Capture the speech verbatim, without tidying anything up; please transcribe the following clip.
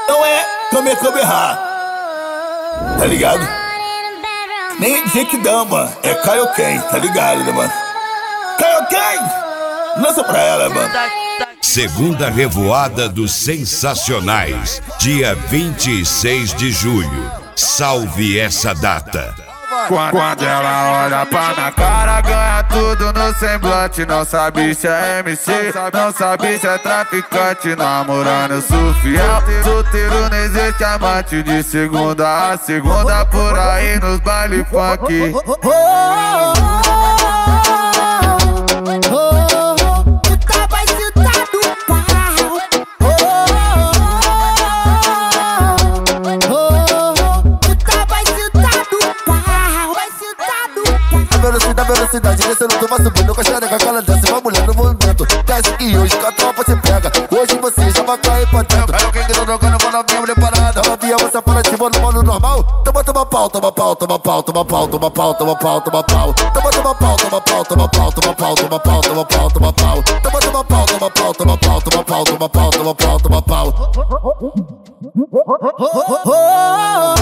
Não é Kame Kameha, tá ligado? Nem Genkidama, é Kaioken, tá ligado, né, mano? Kaioken! Lança pra ela, mano. Segunda Revoada dos Sensacionais, dia vinte e seis de julho. Salve essa data. Quando ela olha pra minha cara, ganha tudo no semblante. Não sabe se é M C, não sabe se é traficante. Namorando eu sou fiel, solteiro não existe amante. De segunda a segunda por aí nos baile funk. Na velocidade, descendo, tu vai subindo com a xereca, que ela desce, vai mulher no movimento. Desce que hoje com a tropa se pega, hoje você já vai cair pra dentro. Aí alguém que não jogando, vou na minha mulher parada. Novinha, você fala de cima no modo normal. Toma, toma pau, toma pau, toma pau, toma pau, toma pau, toma pau, toma pau. Toma, toma pau, toma pau, toma pau, toma pau, toma pau, toma pau, toma pau. Toma, toma pau, toma pau, toma pau, toma pau, toma pau, toma pau, toma pau.